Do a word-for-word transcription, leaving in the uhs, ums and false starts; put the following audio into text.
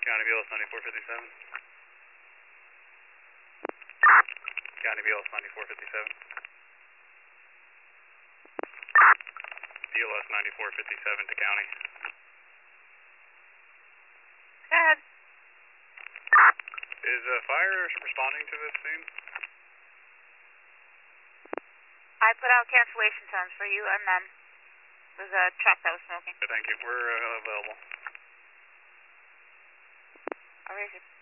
County B L S ninety-four fifty-seven. County B L S ninety-four fifty-seven. B L S ninety-four fifty-seven to County. Go ahead. Is uh, fire responding to this scene? I put out cancellation tones for you and them. There's a truck that was smoking. Thank you. We're uh, available. I'll raise it.